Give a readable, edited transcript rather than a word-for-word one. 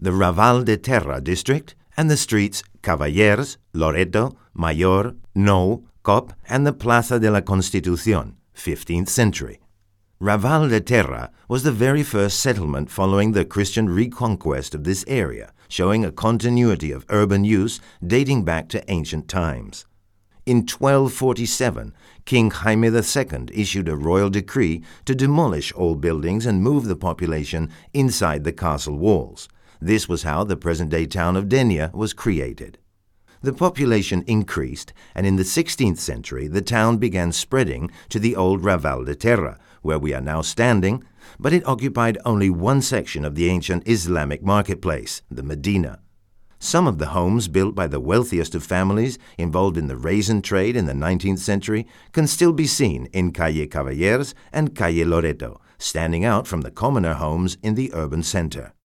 the Raval de Terra district, and the streets Cavallers, Loreto, Mayor, Nou, Cop, and the Plaza de la Constitución, 15th century. Raval de Terra was the very first settlement following the Christian reconquest of this area, showing a continuity of urban use dating back to ancient times. In 1247, King Jaime II issued a royal decree to demolish all buildings and move the population inside the castle walls. This was how the present-day town of Denia was created. The population increased, and in the 16th century the town began spreading to the old Raval de Terra, where we are now standing, but it occupied only one section of the ancient Islamic marketplace, the Medina. Some of the homes built by the wealthiest of families involved in the raisin trade in the 19th century can still be seen in Calle Cavallers and Calle Loreto, standing out from the commoner homes in the urban center.